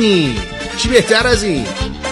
ببینی چی بهتر از این.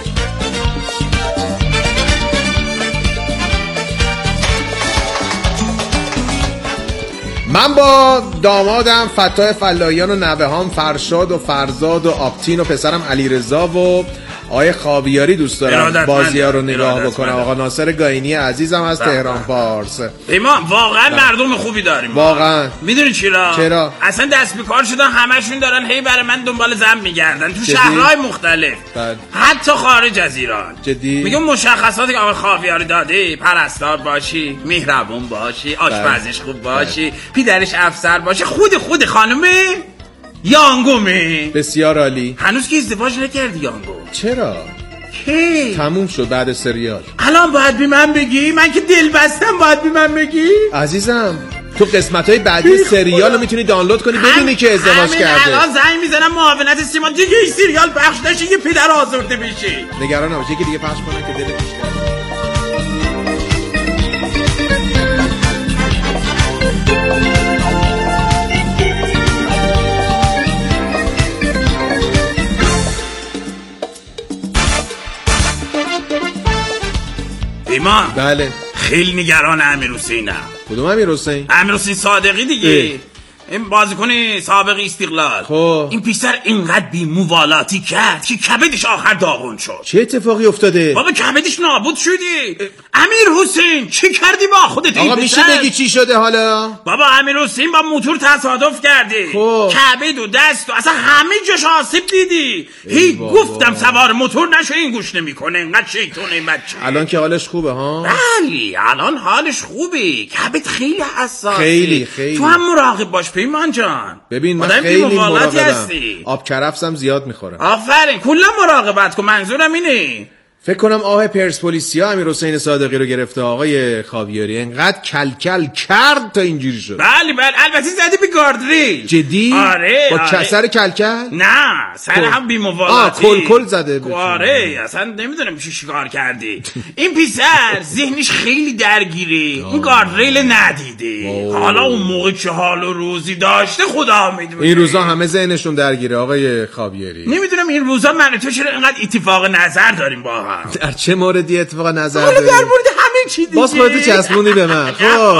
من با دامادم فتاح فلاحیان و نوه‌هام فرشاد و فرزاد و آبتین و پسرم علیرضا و آقای خاویاری دوست دارم بازی‌ها رو نگاه بکنم. آقا ناصر گاینی عزیزم از تهران پارس. ایمان واقعا مردم خوبی داریم واقعا. میدونی چرا؟ اصلا دست به کار شدن، همشون دارن هی برای من دنبال زن میگردن تو شهرهای مختلف. حتی خارج از ایران. جدی؟ میگم مشخصاتی که آقای خاویاری داده، پرستار باشی، مهربون باشی، آشپزیش خوب باشی، پدرش افسر باشه، خود خانمه یانگومه. بسیار عالی. هنوز که ازدواج نکردی یانگو؟ چرا؟ کی؟ تموم شد بعد سریال. الان باید بی من بگی؟ من که دل بستم باید بی من بگی؟ عزیزم تو قسمت‌های بعدی سریال رو میتونی دانلود کنی ببینی که ازدواج کرده. الان زنگ میزنم معاونت سیمان دیگه این سریال پخش نشه یه پدر آزرده بشه. نگران نباش یکی دیگه پخش کنن که دلت بیشتر. ایمان. بله. خیلی نگران امیرحسینم. کدوم امیرحسین؟ امیرحسین صادقی دیگه. این بازیکن سابق استقلال. خب این پسر اینقدر بی موالاتی کرد که کبدش آخر داغون شد. چه اتفاقی افتاده؟ بابا کبدش نابود شدی. امیرحسین چی کردی با خودت؟ آقا میشه بگی چی شده حالا؟ بابا امیرحسین با موتور تصادف کرده. خب کبد و دست و اصلا همه جاش آسیب دیدی. هی گفتم سوار موتور نشو، این گوش نمیکنه. انقدر شیطونه بچه. الان که حالش خوبه ها؟ بله الان حالش خوبه. کبد خیلی حساسه. خیلی تو هم مراقب باش پیمان جان. ببین من خیلی مراقبم. آب کرفسم زیاد میخورم. آفرین کلا مراقبت کن. منظورم اینه. فکر کنم آه پرسپولیسیا امیرحسین صادقی رو گرفته آقای خاویاری. انقدر کلکل کرد تا اینجوری شد. بله البته زدی به گاردریل. جدی؟ آره با سر کلکل؟ نه سر هم بی موالاتی. کل زده. آره اصلا نمیدونم چی کار کردی. این پسر ذهنش خیلی درگیره. این گاردریل ندیده. حالا اون موقع چه حال و روزی داشته خدا میدونه. این روزا همه ذهنشون درگیره آقای خاویاری. نمیدونم این روزا من تو چرا اینقدر اتفاق نظر داریم با در چه موردی اتفاق نظر داری؟ در مورد همه چی دیگه. باز خودت چسبوندی به من.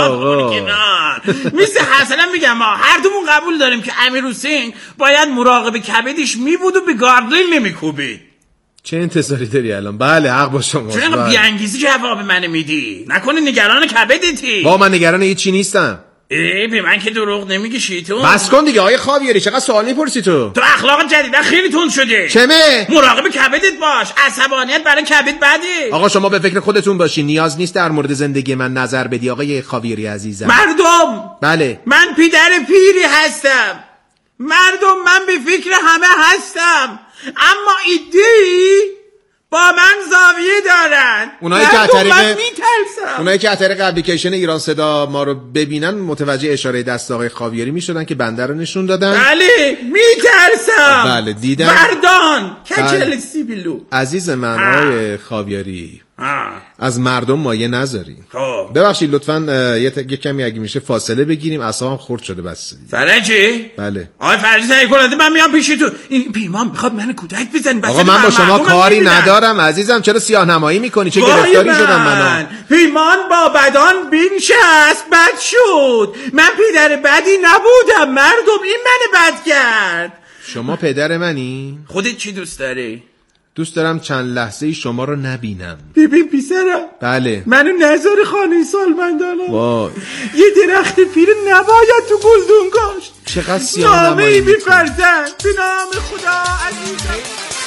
مثل حسنا میگم ما هر دومون قبول داریم که امیرحسین باید مراقب کبدش میبود و به گاردریل نمیکوبید. چه انتظاری داری الان؟ بله حق با شما. چون اینقدر بی‌انگیزی جواب منو میدی؟ نکنه نگران کبدتی؟ با من نگران هیچی نیستم. به من که دروغ نمیگی شیطون. بس کن دیگه آقای خاویاری. چقدر سوال میپرسی تو اخلاق جدیدا خیلی تند شده. چمه؟ مراقب کبدت باش. عصبانیت برای کبد بده. آقا شما به فکر خودتون باشین. نیاز نیست در مورد زندگی من نظر بدی آقای خاویاری عزیزم. مردم بله من پدر پیری هستم. مردم من به فکر همه هستم. اما ایده‌ای با من زاویه دارن. اونایی که از طریق اپلیکیشن ایران صدا ما رو ببینن متوجه اشاره دست آقای خاویاری میشدن که بنده رو نشون دادن. بله میترسم. بله دیدم. مردان کچل سیبیلو. عزیز من آقای خاویاری از مردم مایه نذاری. ببخشید لطفاً یه کمی اگه میشه فاصله بگیریم. اعصابم خرد شده بس. فرجی؟ بله. آقای فرجی سعی کنید من میام پیش تو. این پیمان میخواد منو کودک بزنه. آقا من با شما کاری ندارم عزیزم. چرا سیاه‌نمایی میکنی؟ چه گرفتاری شدم منو؟ پیمان با بدان بینشست بد شد. من پدر بدی نبودم مردم. این منو بد کرد. شما پدر منی؟ خودت چی دوست داری؟ دوست دارم چند لحظه شما رو نبینم. ببین پسرم. بله. منو نظر خانه سالمندانم. وای. یه درخت پیر نباید تو گلدون کاشت. چقدر سیاه‌نمایی نامه‌ای می‌فرستن به نام خدا عزیزم.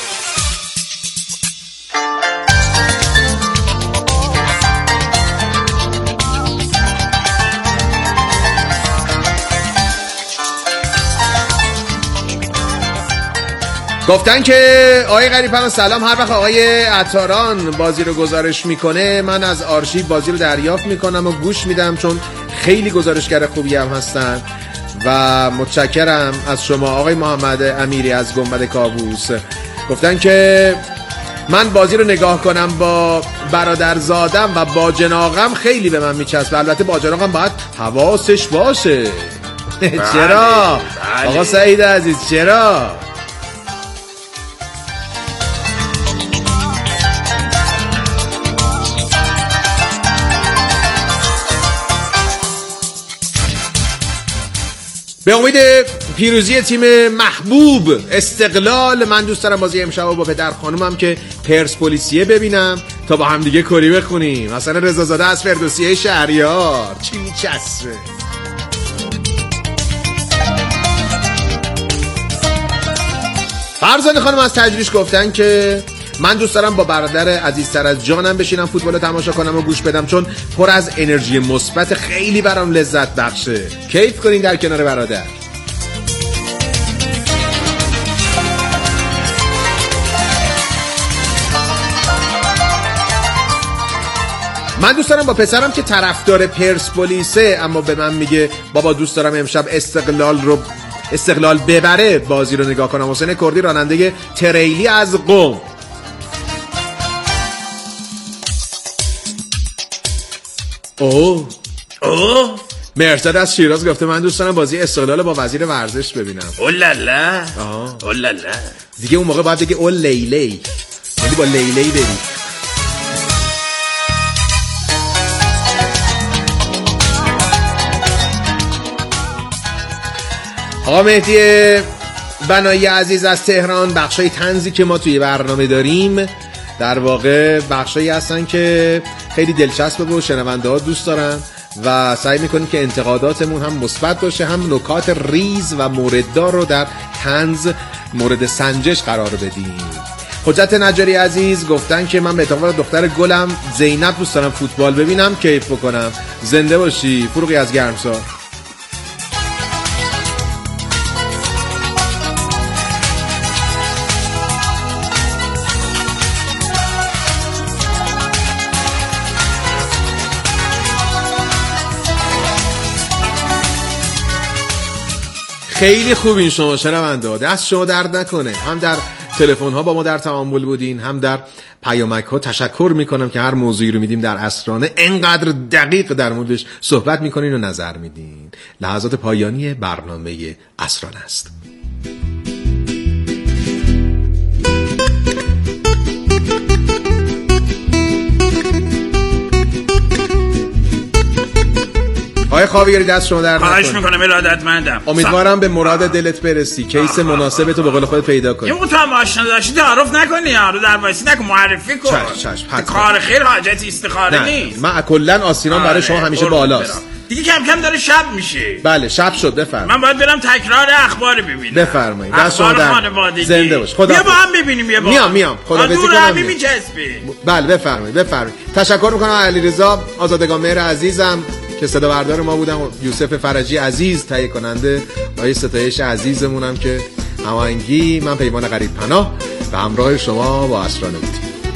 گفتن که آقای غریب‌پناه سلام. هر وقت آقای عطاران بازی رو گزارش میکنه من از آرشیو بازی رو دریافت میکنم و گوش میدم چون خیلی گزارشگر خوبی هم هستن و متشکرم از شما. آقای محمد امیری از گنبد کاووس گفتن که من بازی رو نگاه کنم با برادرزادم و با جناغم خیلی به من میچسبه. البته با جناغم باید حواسش باشه. چرا؟ آقا سعید عزیز چرا؟ به امید پیروزی تیم محبوب استقلال، من دوست دارم بازی امشب با پدر خانومم که پرسپولیسیه ببینم تا با هم دیگه کری بخونیم. مثلا رضازاده از فردوسیه شهریار چی میچسبه. فرزانه خانم از تجریش گفتن که من دوست دارم با برادر عزیزتر از جانم بشینم فوتبال تماشا کنم و گوش بدم، چون پر از انرژی مثبت، خیلی برام لذت بخشه. کیف کنین در کنار برادر. من دوست دارم با پسرم که طرفدار پرسپولیسه اما به من میگه بابا دوست دارم امشب استقلال ببره بازی رو نگاه کنم. حسین کردی راننده تریلی از قم. مرتضی از شیراز گفته من دوست دارم بازی استقلال با وزیر ورزش ببینم. اولالا اولالا دیگه اون موقع باید بگه اول لیلی، یعنی با لیلی بریم. آقا مهدی بنایی عزیز از تهران، بخشای طنزی که ما توی برنامه داریم در واقع بخشایی هستن که خیلی دلچسبه و شنونده ها دوست دارن و سعی میکنیم که انتقاداتمون هم مثبت باشه، هم نکات ریز و مورددار رو در طنز مورد سنجش قرار بدیم. حجت نجاری عزیز گفتن که من به اعتبار دختر گلم زینب دوست دارم فوتبال ببینم، کیف بکنم. زنده باشی فروغی از گرمسار. خیلی خوبین شما شنونده، دست شما درد نکنه. هم در تلفن ها با ما در تعامل بودین، هم در پیامک ها. تشکر میکنم که هر موضوعی رو میدیم در اسرانه انقدر دقیق در موردش صحبت میکنین و نظر میدین. لحظات پایانی برنامه اسرانه است. آقای خاویاری دست شما در نکنه. خواهش میکنم ارادتمندم. امیدوارم به مراد دلت برسی، کیس مناسب تو به قول خودت پیدا کنی. یه تو آشنا داشتی تعارف نکنی، یارو در وایسی نکن، معرفی کن. چشم کار خیر حاجت استخاره نیست. من کلا آسینام برای شما همیشه بالاست. دیگه کم کم داره شب میشه. بله شب شد. بفرمایید. من باید برم تکرار اخبار ببینم. بفرمایید. دست شما در زنده باش. خدا بیا با هم ببینیم. یه بار میام خدافظی کنم. بله بفرمایید. تشکر میکنم علیرضا آزادگان مهر عزیزم که صدا بردار ما بودن، یوسف فرجی عزیز تهیه کننده، آقای ستایش عزیزمونم که هماهنگی. من پیمان غریب پناه به همراه شما با اسرانه بودیم.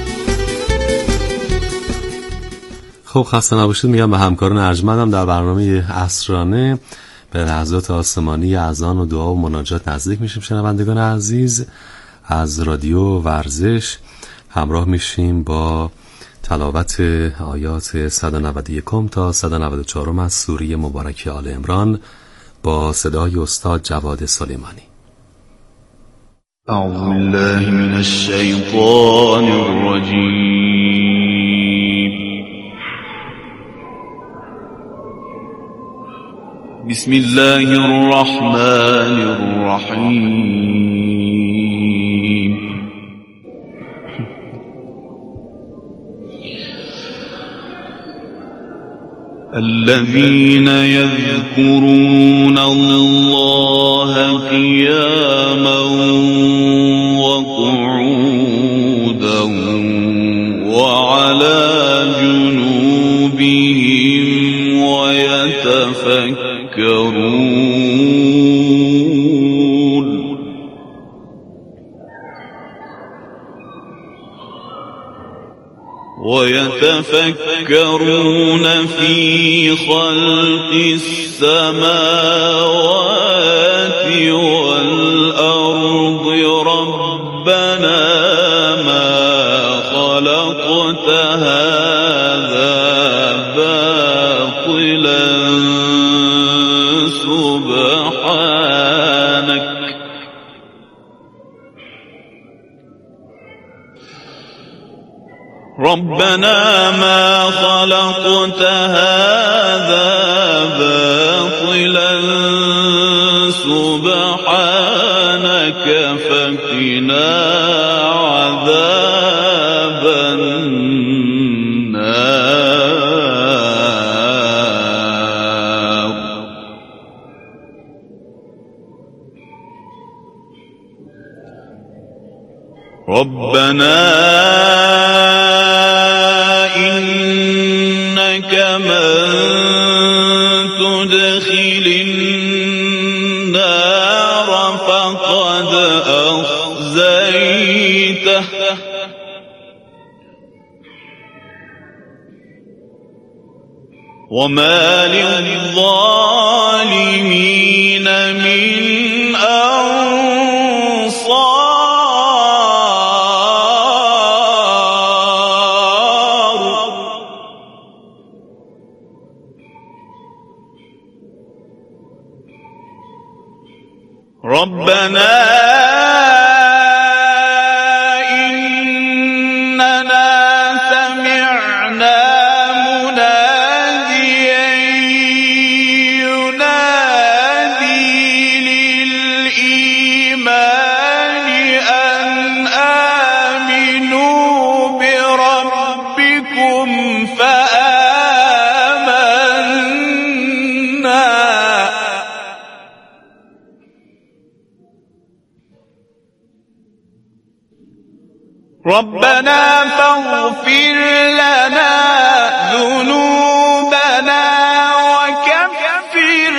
خب خسته نباشید میگم به همکاران ارجمندم در برنامه اسرانه. به لحظات آسمانی اذان و دعا و مناجات نزدیک میشیم. شنوندگان عزیز از رادیو ورزش همراه میشیم با تلاوت آیات 191 تا 194 از سوره مبارکه آل عمران با صدای استاد جواد سلیمانی. اعوذ بالله من الشیطان الرجیم. بسم الله الرحمن الرحیم. الذين يذكرون الله قياما وقعودا وعلى جنوبهم ويتفكرون في خلق السماوات والأرض ربنا ما خلقت هذا باطلا سبحانك ربنا ما خلقت هذا باطلا وقنا عذاب النار ربنا إنك من تدخل النار فقد أخزيته وما للظالمين من أنصار ربنا إننا سمعنا مناديا ينادي للإيمان أن آمنوا بربكم فآمنا ربنا فاغفر لنا ذنوبنا وكفر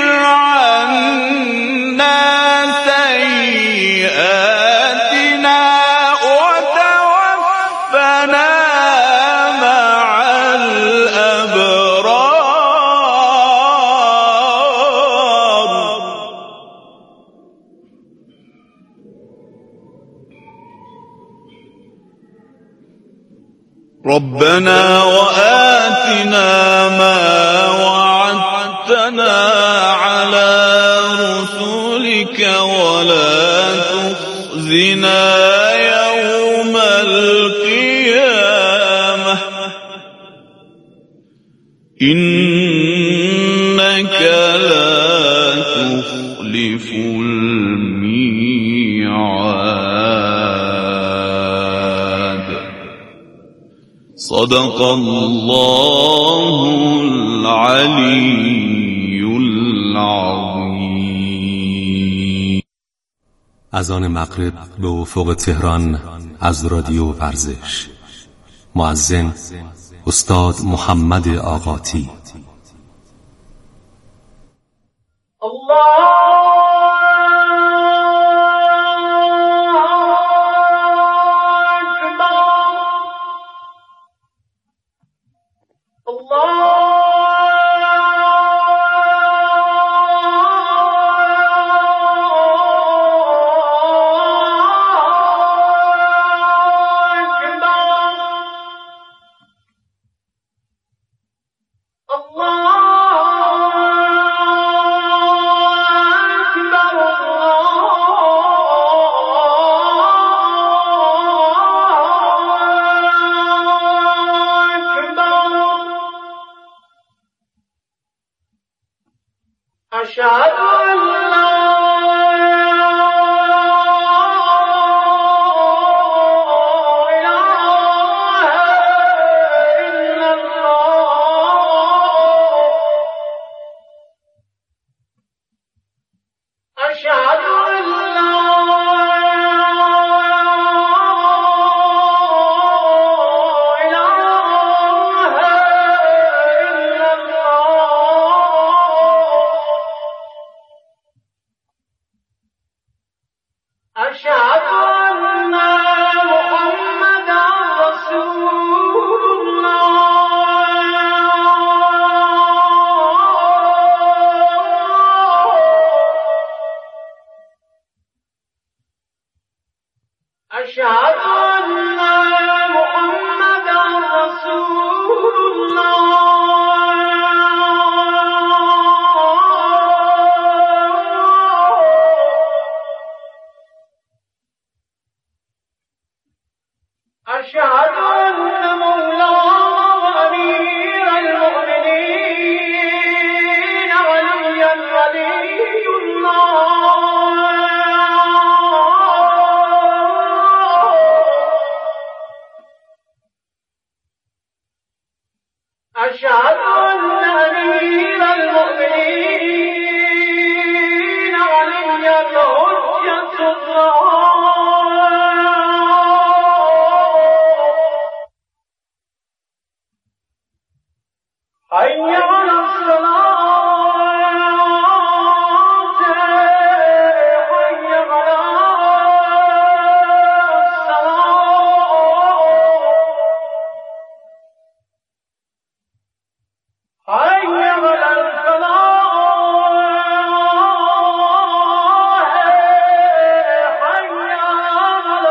عنا سيئاتنا وتوفنا مع الأبرار ربنا وآتنا ما وعدتنا على رسلك ولا تخزنا يوم القيامة إنك لا تخلف الميعاد صدق الله العلی العظیم. اذان مغرب به افق تهران از رادیو ورزش. مؤذن استاد محمد آقاتی. أشهد أن أمير المؤمنين علي الحجة حي على الصلاة حي على الصلاة حي على الفلاح حي على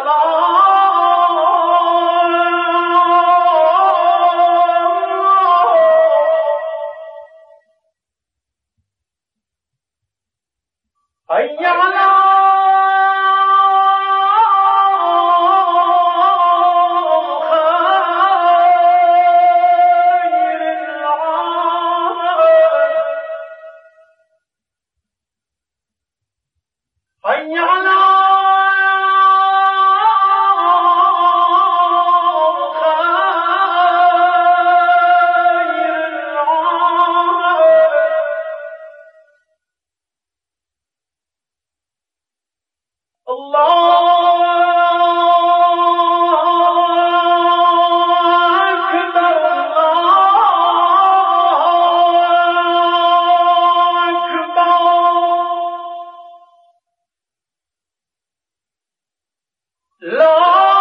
الفلاح حي على حي على خير العالم الله أكبر الله أكبر لا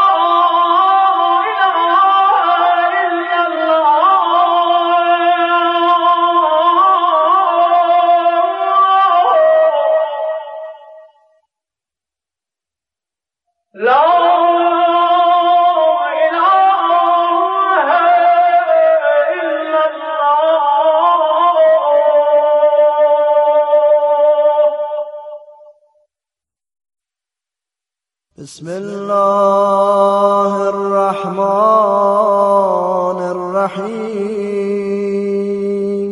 إله إلا الله لا إله إلا الله بسم الله الرحمن الرحيم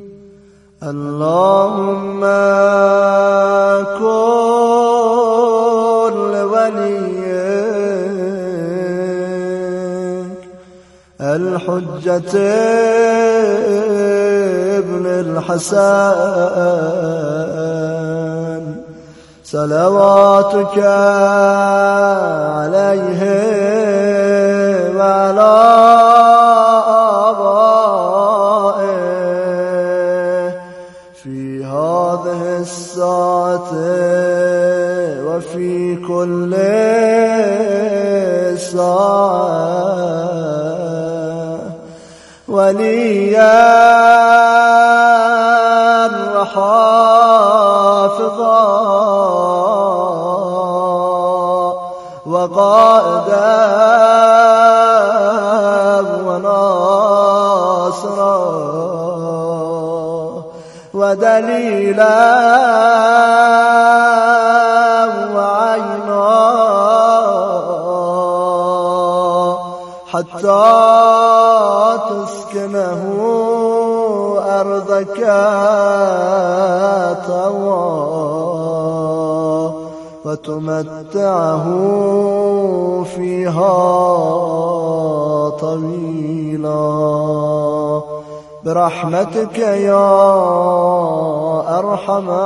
اللهم كن لوليك الحجة ابن الحسن صلواتك عليه وعلى آبائه في هذه الساعة وفي كل ساعة وليا وحافظا وقائدا وناصرا ودليلا وعينا حتى تسكنه أرضك طوعا وتمتعه فيها طويلا برحمتك يا أرحم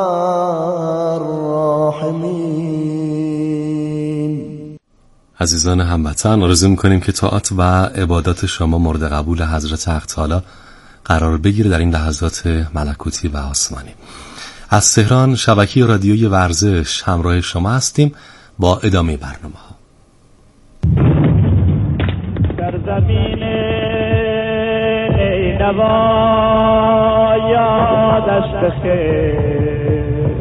الراحمين. عزیزان هموطن، آرزو می‌کنیم که طاعات و عبادات شما مورد قبول حضرت حق تعالی قرار بگیره در این لحظات ملکوتی و آسمانی. از تهران شبکه رادیویی ورزش همراه شما هستیم با ادامه برنامه‌ها. در زمین نوا یادش بخیر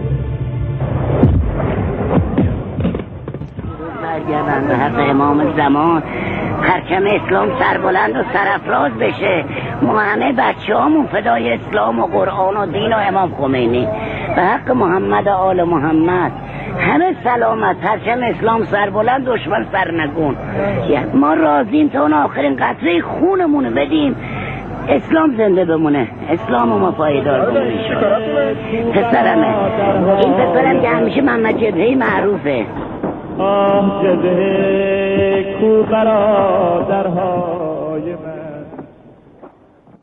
برگردن به حق امام زمان، پرچم اسلام سربلند و سرافراز بشه. ما همه بچه‌هامون فدای اسلام و قرآن و دین و امام خمینی. به حق محمد و آل محمد همه سلامت، پرچم اسلام سربلند، دشمن سرنگون. ما راضیم تا اون آخرین قطره خونمونو بدیم اسلام زنده بمونه، اسلام ما پایدار بمونه. پسرمه، این پسرم که همیشه محمد جبهه‌ای معروفه. آه جبهه کو برادرهای من.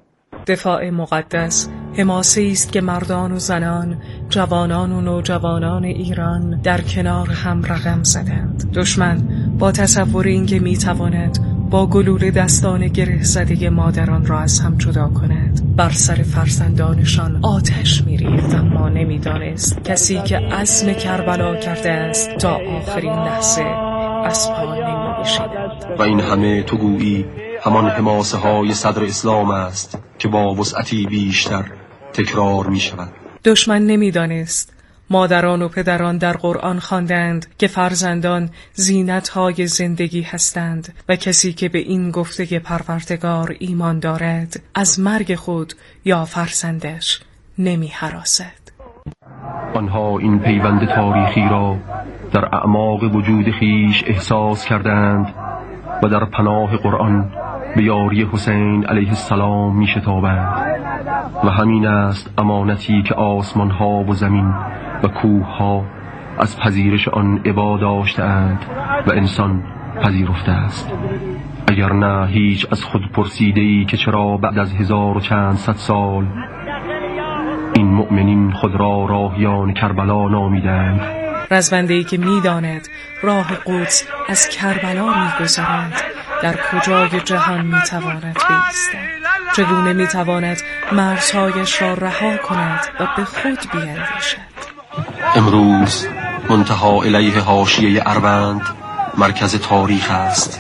دفاع مقدس حماسه‌ای است که مردان و زنان، جوانان و نوجوانان ایران در کنار هم رقم زدند. دشمن با تصور اینکه میتواند با گلوله دستان گره زده مادران را از هم جدا کند، بر سر فرزندانشان آتش می‌ریخت، اما نمی‌دانست کسی که عزم کربلا کرده است تا آخرین لحظه از پا نمی‌نشیند. و این همه تو گویی همان حماسه های صدر اسلام است که با وسعتی بیشتر تکرار می شود. دشمن نمی‌دانست مادران و پدران در قرآن خواندند که فرزندان زینت‌های زندگی هستند و کسی که به این گفته پروردگار ایمان دارد از مرگ خود یا فرزندش نمی هراسد. آنها این پیوند تاریخی را در اعماق وجود خیش احساس کردند و در پناه قرآن به یاری حسین علیه السلام می شتابند و همین است امانتی که آسمان ها و زمین و کوه ها از پذیرش آن عبا داشتند و انسان پذیرفته است. اگر نه هیچ از خود پرسیده‌ای که چرا بعد از 1000 و چند صد سال این مؤمنین خود را راهیان کربلا نامیدند؟ رزمنده‌ای که می‌داند راه قدس از کربلا می‌گذرد در کجای جهان می‌تواند بایستد؟ چگونه می‌تواند مرزهایش را رها کند و به خود بیندیشد؟ امروز منتهی الیه حاشیه اروند مرکز تاریخ است.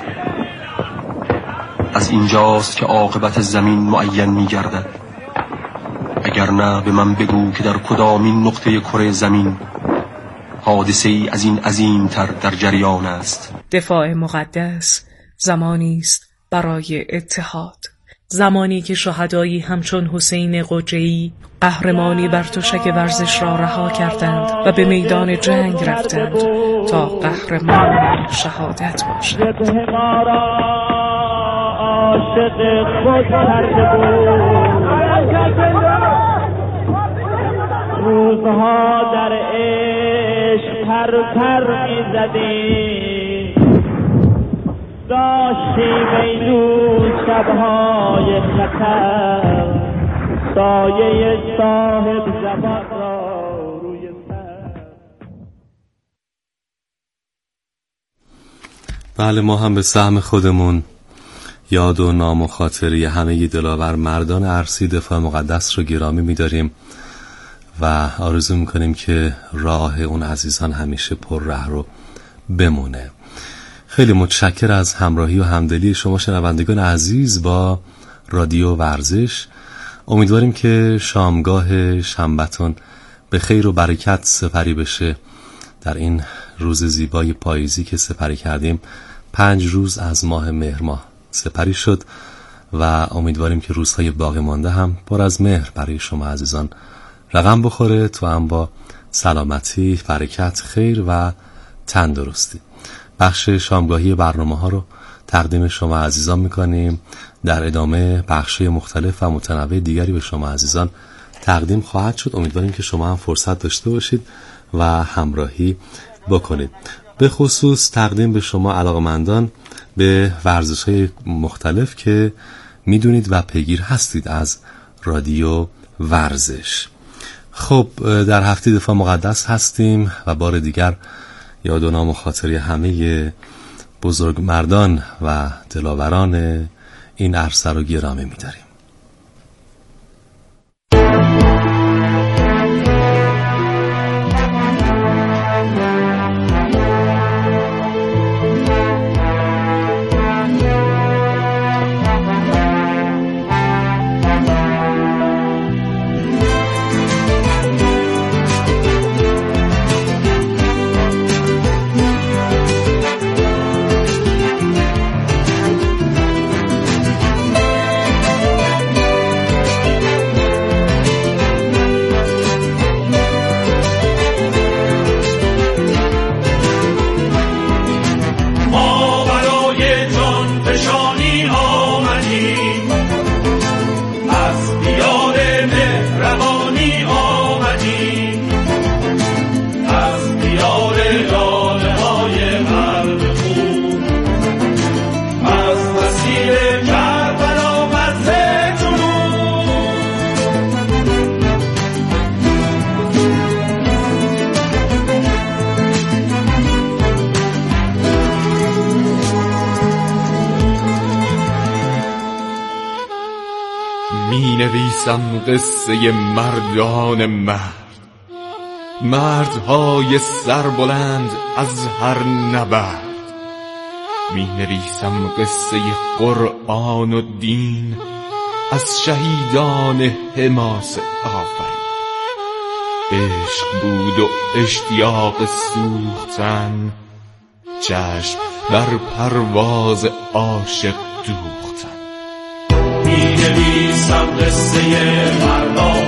از اینجاست که عاقبت زمین معین می‌گردد. اگر نه به من بگو که در کدامین نقطه کره زمین حادثه‌ای از این عظیم‌تر در جریان است. دفاع مقدس زمانی است برای اتحاد، زمانی که شهدایی همچون حسین قجه‌ای قهرمانی بر تشک ورزش را رها کردند و به میدان جنگ رفتند تا قهرمان شهادت باشند. روزها در عشق پر می‌زدیم، داشتیم ایدون شب‌های خطر، سایه صاحب زبان را روی سر. بله، ما هم به سهم خودمون یاد و نام و خاطری همه دلاور مردان ارسی دفاع مقدس رو گرامی می‌داریم و آرزو میکنیم که راه اون عزیزان همیشه پر ره رو بمونه. خیلی متشکر از همراهی و همدلی شما شنوندگان عزیز با رادیو ورزش. امیدواریم که شامگاه شنبهتون به خیر و برکت سپری بشه. در این روز زیبای پاییزی که سپری کردیم، 5 روز از ماه مهر ماه سپری شد و امیدواریم که روزهای باقی مانده هم پر از مهر برای شما عزیزان رقم بخوره، تو هم با سلامتی، برکت، خیر و تندرستی. بخش شامگاهی برنامه ها رو تقدیم شما عزیزان میکنیم. در ادامه بخش‌های مختلف و متنوع دیگری به شما عزیزان تقدیم خواهد شد. امیدواریم که شما هم فرصت داشته باشید و همراهی بکنید. به خصوص تقدیم به شما علاقمندان به ورزش‌های مختلف که میدونید و پیگیر هستید از رادیو ورزش. خب، در هفته دفاع مقدس هستیم و بار دیگر یاد و نام و خاطری همه بزرگ مردان و دلاوران این عرصه رو گرامی می‌داریم. می نویسم قصه مردان مردهای سربلند از هر نبرد. می نویسم قصه قرآن و دین از شهیدان حماسه آفرین. عشق بود و اشتیاق سوختن، چشم بر پرواز عاشق دوختن. می نویسم قصه مردان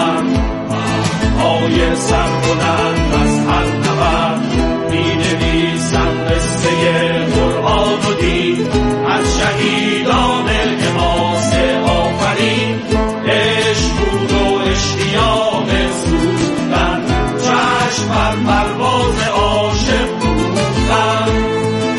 مردهای سربلند از هر نبرد. می نویسم قصه قرآن و دین از شهیدان حماسه آفرین. عشق بود و اشتیاق سوختن، چشم بر پرواز عاشق دوختن.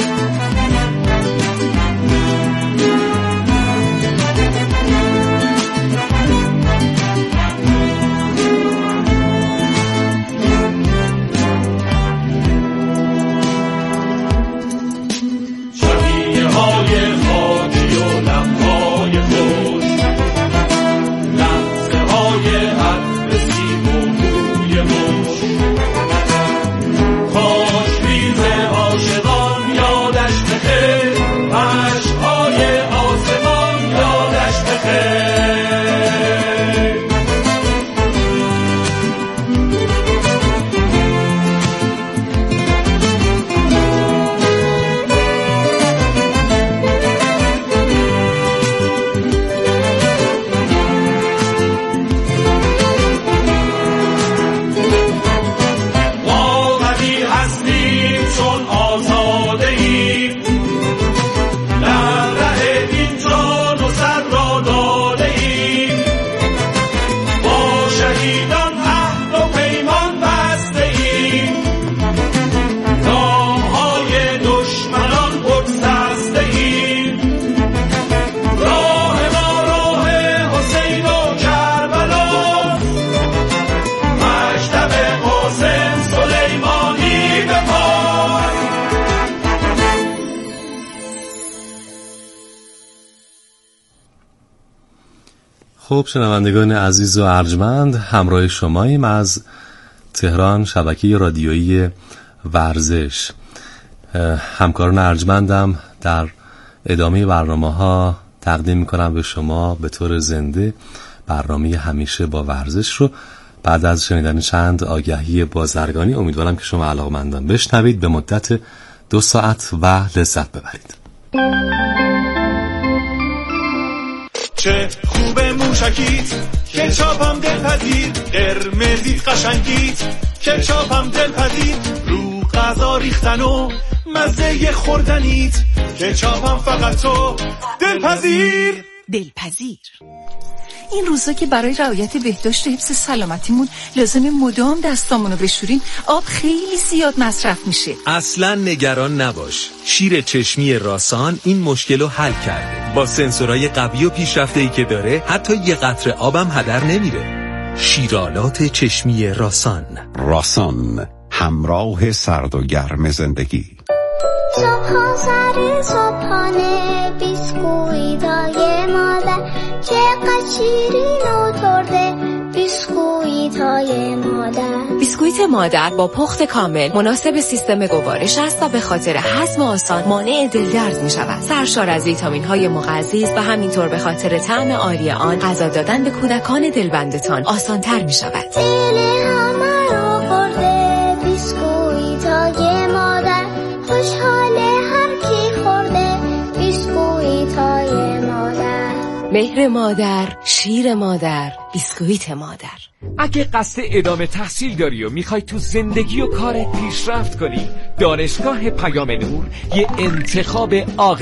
خب شنوندگان عزیز و ارجمند، همراه شماییم از تهران شبکه رادیویی ورزش. همکاران ارجمندم در ادامه برنامه‌ها تقدیم می‌کنم به شما به طور زنده برنامه همیشه با ورزش رو بعد از شنیدن چند آگهی بازرگانی. امیدوارم که شما علاقه‌مندان بشنوید، به مدت 2 ساعت و لذت ببرید. چه خوبه موشکیت، کچاپم دلپذیر، قرمزی قشنگیت، کچاپم دلپذیر، رو غذا ریختن و مزه خوردنیت، کچاپم فقط تو دلپذیر. این روزا که برای رعایت بهداشت و حفظ سلامتیمون لازم مدام دستامونو بشوریم، آب خیلی زیاد مصرف میشه. اصلا نگران نباش، شیر چشمی راسان این مشکل رو حل کرده. با سنسورهای قوی و پیشرفته‌ای که داره حتی یه قطره آبم هدر نمیره. شیرالات چشمی راسان، همراه سرد و گرم زندگی. صبح سر صبحانه بیسکویتای مادر چقدر شیرین و ترده، بیسکویتای مادر. بیسکویت مادر با پخت کامل مناسب سیستم گوارش است و به خاطر هضم آسان مانع دلدرد می شود. سرشار از ویتامین های مغذی و همینطور به خاطر طعم عالی آن غذا دادن به کودکان دلبندتان آسان تر می شود. دل همه رو برده بیسکویتای مادر، خوشحاله هر کی خورده بیسکویتای مادر. مهر مادر، شیر مادر، بیسکویت مادر. اگه قصد ادامه تحصیل داری و میخوای تو زندگی و کارت پیشرفت کنی، دانشگاه پیام نور یه انتخاب عاقل